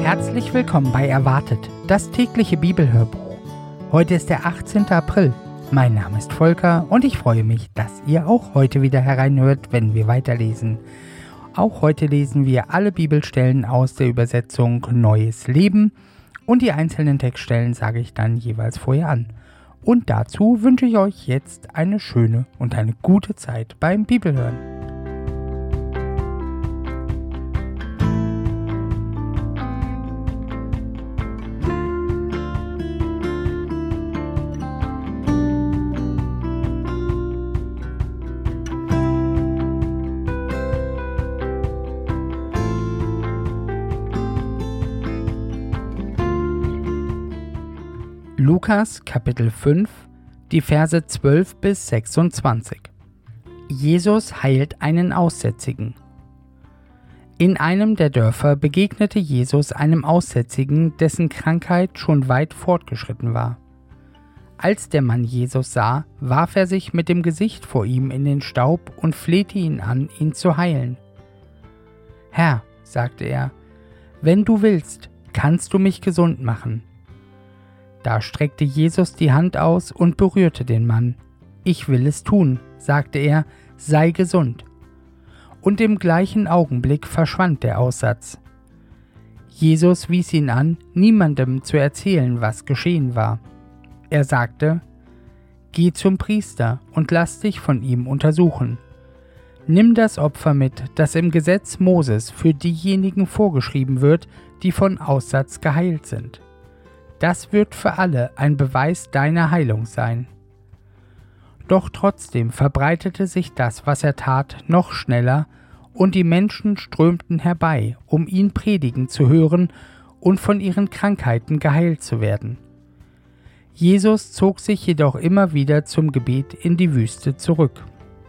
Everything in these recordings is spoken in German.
Herzlich willkommen bei Erwartet, das tägliche Bibelhörbuch. Heute ist der 18. April. Mein Name ist Volker und ich freue mich, dass ihr auch heute wieder hereinhört, wenn wir weiterlesen. Auch heute lesen wir alle Bibelstellen aus der Übersetzung Neues Leben und die einzelnen Textstellen sage ich dann jeweils vorher an. Und dazu wünsche ich euch jetzt eine schöne und eine gute Zeit beim Bibelhören. Lukas Kapitel 5, die Verse 12 bis 26. Jesus heilt einen Aussätzigen. In einem der Dörfer begegnete Jesus einem Aussätzigen, dessen Krankheit schon weit fortgeschritten war. Als der Mann Jesus sah, warf er sich mit dem Gesicht vor ihm in den Staub und flehte ihn an, ihn zu heilen. »Herr«, sagte er, »wenn du willst, kannst du mich gesund machen.« Da streckte Jesus die Hand aus und berührte den Mann. »Ich will es tun«, sagte er, »sei gesund.« Und im gleichen Augenblick verschwand der Aussatz. Jesus wies ihn an, niemandem zu erzählen, was geschehen war. Er sagte, »Geh zum Priester und lass dich von ihm untersuchen. Nimm das Opfer mit, das im Gesetz Moses für diejenigen vorgeschrieben wird, die von Aussatz geheilt sind. Das wird für alle ein Beweis deiner Heilung sein.« Doch trotzdem verbreitete sich das, was er tat, noch schneller, und die Menschen strömten herbei, um ihn predigen zu hören und von ihren Krankheiten geheilt zu werden. Jesus zog sich jedoch immer wieder zum Gebet in die Wüste zurück.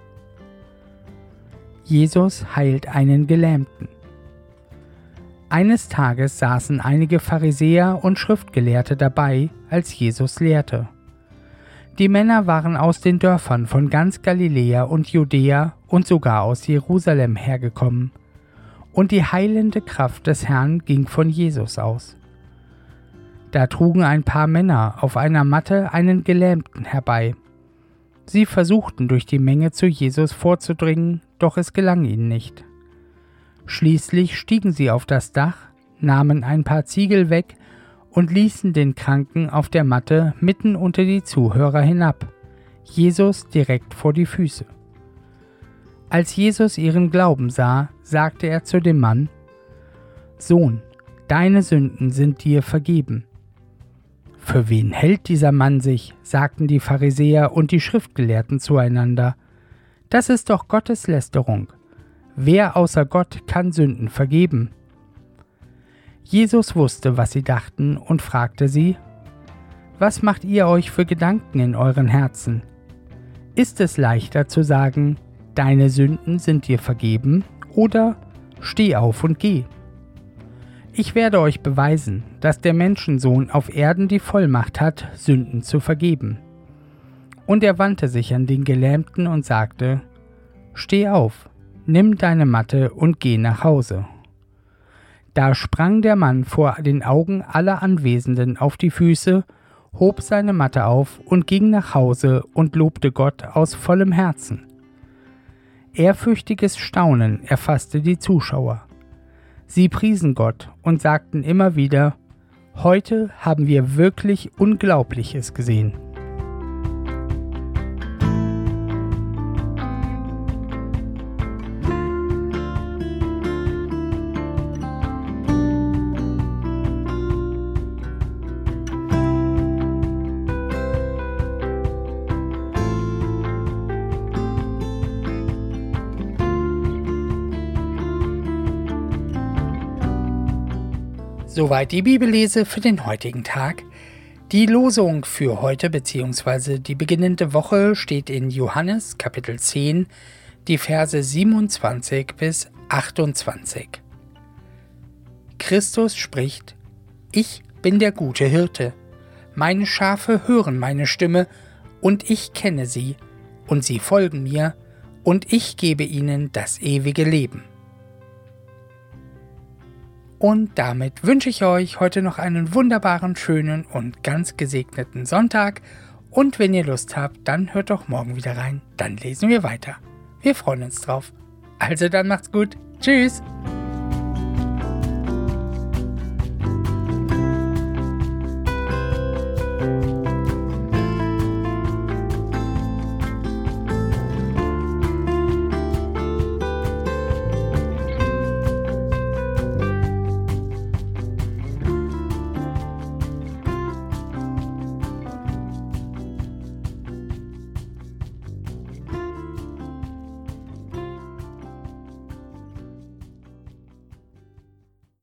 Jesus heilt einen Gelähmten. Eines Tages saßen einige Pharisäer und Schriftgelehrte dabei, als Jesus lehrte. Die Männer waren aus den Dörfern von ganz Galiläa und Judäa und sogar aus Jerusalem hergekommen, und die heilende Kraft des Herrn ging von Jesus aus. Da trugen ein paar Männer auf einer Matte einen Gelähmten herbei. Sie versuchten durch die Menge zu Jesus vorzudringen, doch es gelang ihnen nicht. Schließlich stiegen sie auf das Dach, nahmen ein paar Ziegel weg und ließen den Kranken auf der Matte mitten unter die Zuhörer hinab, Jesus direkt vor die Füße. Als Jesus ihren Glauben sah, sagte er zu dem Mann, »Sohn, deine Sünden sind dir vergeben.« »Für wen hält dieser Mann sich?«, sagten die Pharisäer und die Schriftgelehrten zueinander. »Das ist doch Gotteslästerung. Wer außer Gott kann Sünden vergeben?« Jesus wusste, was sie dachten, und fragte sie, »Was macht ihr euch für Gedanken in euren Herzen? Ist es leichter zu sagen, deine Sünden sind dir vergeben, oder steh auf und geh? Ich werde euch beweisen, dass der Menschensohn auf Erden die Vollmacht hat, Sünden zu vergeben.« Und er wandte sich an den Gelähmten und sagte, »Steh auf, nimm deine Matte und geh nach Hause.« Da sprang der Mann vor den Augen aller Anwesenden auf die Füße, hob seine Matte auf und ging nach Hause und lobte Gott aus vollem Herzen. Ehrfürchtiges Staunen erfasste die Zuschauer. Sie priesen Gott und sagten immer wieder, »Heute haben wir wirklich Unglaubliches gesehen.« Soweit die Bibellese für den heutigen Tag. Die Losung für heute bzw. die beginnende Woche steht in Johannes Kapitel 10, die Verse 27 bis 28. Christus spricht, »Ich bin der gute Hirte. Meine Schafe hören meine Stimme, und ich kenne sie, und sie folgen mir, und ich gebe ihnen das ewige Leben.« Und damit wünsche ich euch heute noch einen wunderbaren, schönen und ganz gesegneten Sonntag. Und wenn ihr Lust habt, dann hört doch morgen wieder rein. Dann lesen wir weiter. Wir freuen uns drauf. Also dann macht's gut. Tschüss.